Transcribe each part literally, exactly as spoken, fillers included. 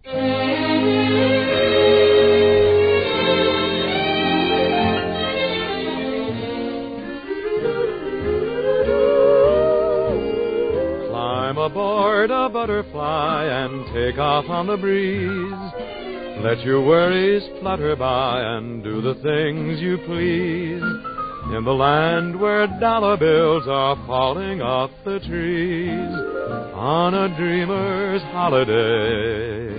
Climb aboard a butterfly and take off on the breeze. Let your worries flutter by and do the things you please. In the land where dollar bills are falling off the trees, on a dreamer's holiday.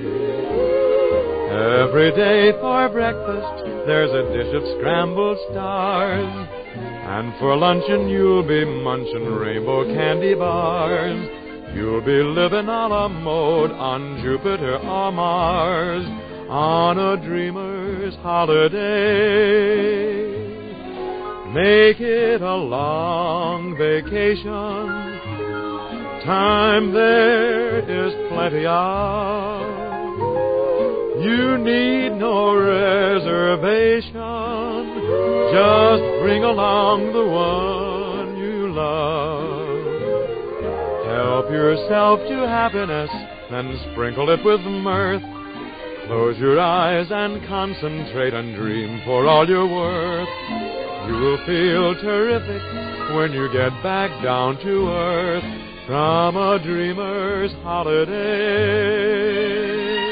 Every day for breakfast there's a dish of scrambled stars, and for luncheon you'll be munching rainbow candy bars. You'll be living a la mode on Jupiter or Mars, on a dreamer's holiday. Make it a long vacation. Time there is plenty of. You need no reservation. Just bring along the one you love. Help yourself to happiness and sprinkle it with mirth. Close your eyes and concentrate and dream for all you're worth. You will feel terrific when you get back down to earth from a dreamer's holiday.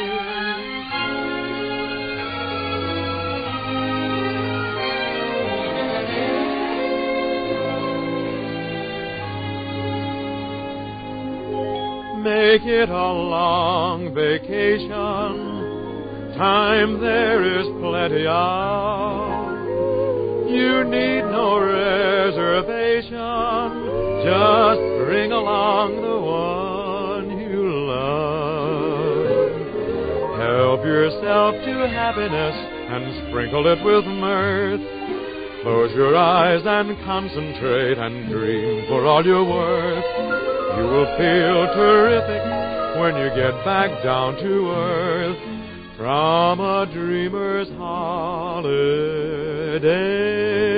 Make it a long vacation. Time there is plenty of. You need no reservation. Just bring along the one you love. Help yourself to happiness and sprinkle it with mirth. Close your eyes and concentrate and dream for all you're worth. You will feel terrific when you get back down to earth from a dreamer's holiday.